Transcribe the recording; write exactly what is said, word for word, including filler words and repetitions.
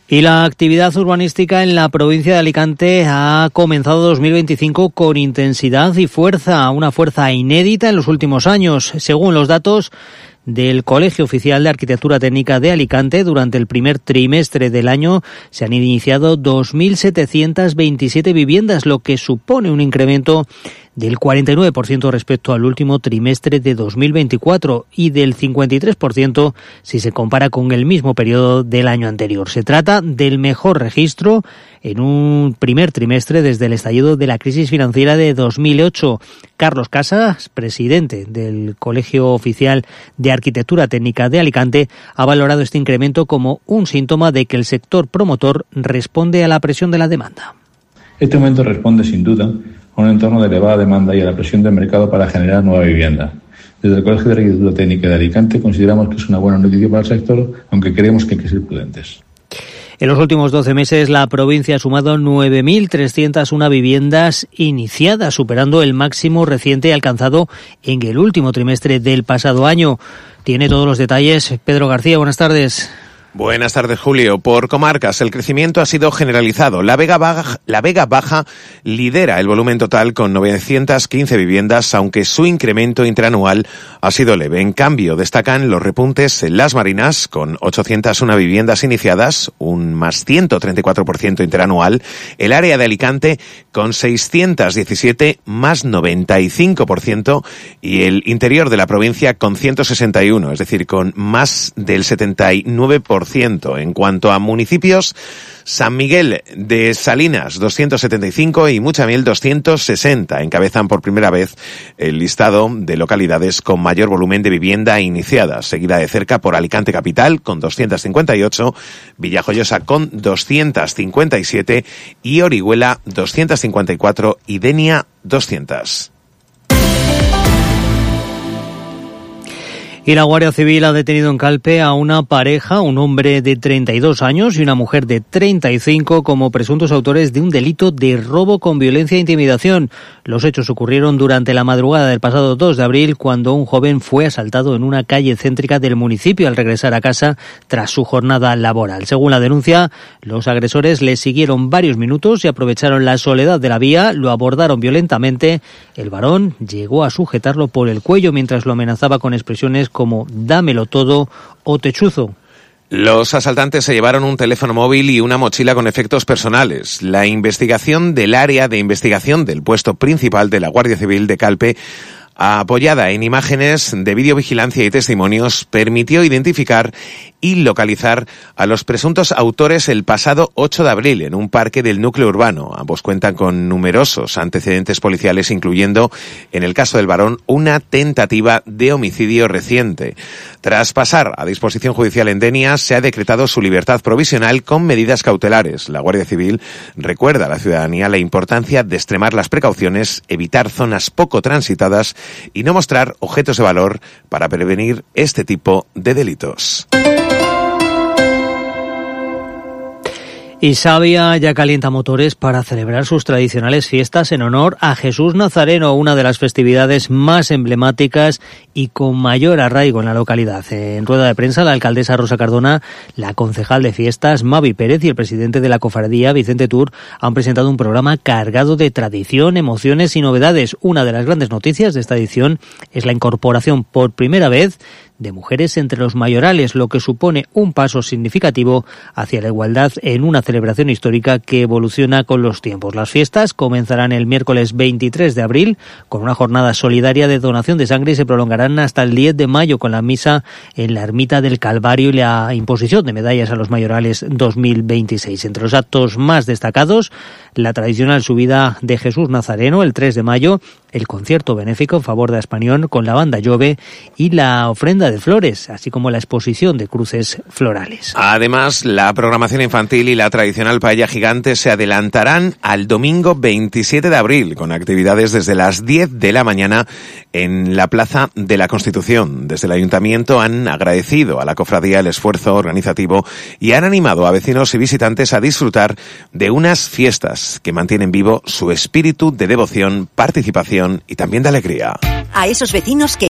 Y la actividad urbanística en la provincia de Alicante ha comenzado dos mil veinticinco con intensidad y fuerza, una fuerza inédita en los últimos años. Según los datos del Colegio Oficial de Arquitectura Técnica de Alicante, durante el primer trimestre del año se han iniciado dos mil setecientas veintisiete viviendas, lo que supone un incremento del cuarenta y nueve por ciento respecto al último trimestre de dos mil veinticuatro y del cincuenta y tres por ciento si se compara con el mismo periodo del año anterior. Se trata del mejor registro en un primer trimestre desde el estallido de la crisis financiera de dos mil ocho. Carlos Casas, presidente del Colegio Oficial de Arquitectura Técnica de Alicante, ha valorado este incremento como un síntoma de que el sector promotor responde a la presión de la demanda. Este aumento responde sin duda a un entorno de elevada demanda y a la presión del mercado para generar nueva vivienda. Desde el Colegio de Arquitectura Técnica de Alicante consideramos que es una buena noticia para el sector, aunque creemos que hay que ser prudentes. En los últimos doce meses, la provincia ha sumado nueve mil trescientas una viviendas iniciadas, superando el máximo reciente alcanzado en el último trimestre del pasado año. Tiene todos los detalles Pedro García. Buenas tardes. Buenas tardes, Julio. Por comarcas, el crecimiento ha sido generalizado. La Vega Baja, la Vega Baja lidera el volumen total con novecientas quince viviendas, aunque su incremento interanual ha sido leve. En cambio, destacan los repuntes en Las Marinas, con ochocientas una viviendas iniciadas, un más ciento treinta y cuatro por ciento interanual. El área de Alicante, con seiscientas diecisiete, más noventa y cinco por ciento. Y el interior de la provincia, con ciento sesenta y uno, es decir, con más del setenta y nueve por ciento. En cuanto a municipios, San Miguel de Salinas doscientos setenta y cinco y Muchamiel doscientos sesenta encabezan por primera vez el listado de localidades con mayor volumen de vivienda iniciada, seguida de cerca por Alicante Capital con doscientos cincuenta y ocho, Villajoyosa con doscientos cincuenta y siete y Orihuela doscientos cincuenta y cuatro y Denia doscientos. Y la Guardia Civil ha detenido en Calpe a una pareja, un hombre de treinta y dos años y una mujer de treinta y cinco, como presuntos autores de un delito de robo con violencia e intimidación. Los hechos ocurrieron durante la madrugada del pasado dos de abril, cuando un joven fue asaltado en una calle céntrica del municipio al regresar a casa tras su jornada laboral. Según la denuncia, los agresores le siguieron varios minutos y aprovecharon la soledad de la vía, lo abordaron violentamente. El varón llegó a sujetarlo por el cuello mientras lo amenazaba con expresiones como dámelo todo o te chuzo. Los asaltantes se llevaron un teléfono móvil y una mochila con efectos personales. La investigación del área de investigación del puesto principal de la Guardia Civil de Calpe, apoyada en imágenes de videovigilancia y testimonios, permitió identificar y localizar a los presuntos autores el pasado ocho de abril en un parque del núcleo urbano. Ambos cuentan con numerosos antecedentes policiales, incluyendo, en el caso del varón, una tentativa de homicidio reciente. Tras pasar a disposición judicial en Denia, se ha decretado su libertad provisional con medidas cautelares. La Guardia Civil recuerda a la ciudadanía la importancia de extremar las precauciones, evitar zonas poco transitadas y no mostrar objetos de valor para prevenir este tipo de delitos. Y Savia ya calienta motores para celebrar sus tradicionales fiestas en honor a Jesús Nazareno, una de las festividades más emblemáticas y con mayor arraigo en la localidad. En rueda de prensa, la alcaldesa Rosa Cardona, la concejal de fiestas Mavi Pérez y el presidente de la cofradía Vicente Tur han presentado un programa cargado de tradición, emociones y novedades. Una de las grandes noticias de esta edición es la incorporación por primera vez de mujeres entre los mayorales, lo que supone un paso significativo hacia la igualdad en una celebración histórica que evoluciona con los tiempos. Las fiestas comenzarán el miércoles veintitrés de abril con una jornada solidaria de donación de sangre y se prolongarán hasta el diez de mayo con la misa en la Ermita del Calvario y la imposición de medallas a los mayorales dos mil veintiséis. Entre los actos más destacados, la tradicional subida de Jesús Nazareno el tres de mayo, el concierto benéfico en favor de Español con la banda Llove y la ofrenda de flores, así como la exposición de cruces florales. Además, la programación infantil y la tradicional paella gigante se adelantarán al domingo veintisiete de abril, con actividades desde las diez de la mañana en la Plaza de la Constitución. Desde el Ayuntamiento han agradecido a la cofradía el esfuerzo organizativo y han animado a vecinos y visitantes a disfrutar de unas fiestas que mantienen vivo su espíritu de devoción, participación y también de alegría. A esos vecinos que